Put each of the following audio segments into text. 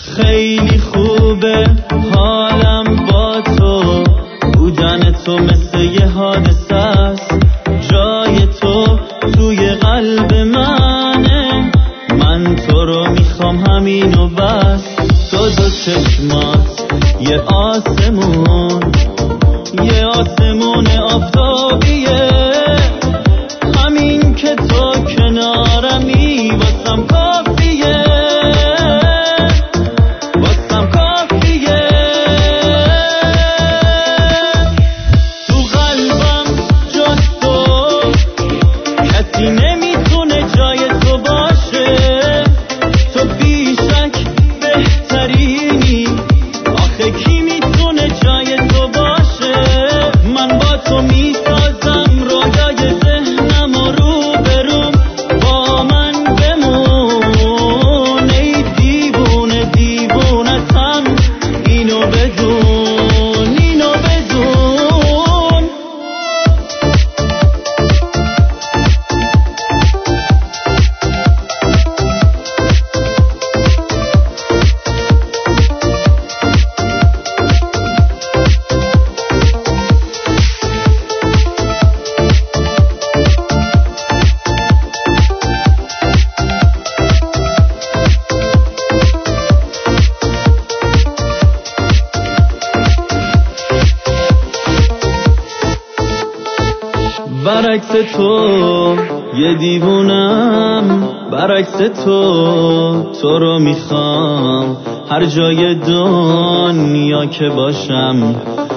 خیلی خوبه حالم با تو، بودن تو مثل یه حادثه است. جای تو توی قلب منه، من تو رو میخوام همین و بس. تو دو چشمات یه آسمون آفتابیه، همین که تو کنارمی واسم کافیه. تو قلبم جز تو کسی نمیتونه جای تو باشه، تو بیشک بهترینی، آخه کی میتونه جای تو باشه. من با تو میسازم رویای ذهنم و روبروم با من بمون. ای دیوونه دیوونتم، اینو بدون، اینو بدون. برعکس تو یه دیوونم، برعکس تو رو میخوام هر جای دنیا که باشم،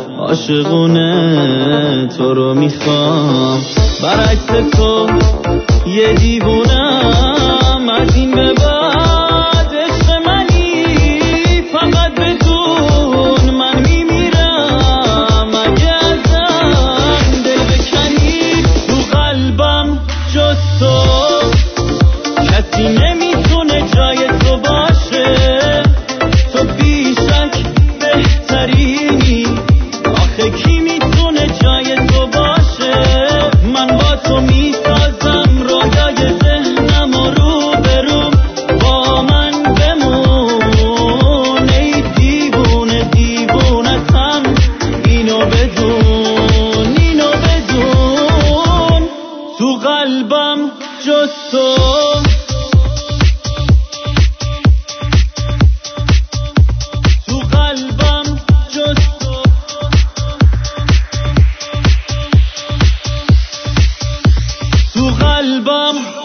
عاشقونه تو رو میخوام. برعکس تو یه دیوونم، از این به بعد عشق منی، فقط بدون من میمیرم اگه ازم دل بکنی. تو قلبم جز تو کسی نمیتونه جای تو باشه، تو بیشک بهترینی، آخه کی میتونه جای تو باشه. من با تو میسازم رویای ذهنم و روبروم با من بمون. ای دیوونه دیوونتم، اینو بدون، اینو بدون. تو قلبم جز تو تو قلبم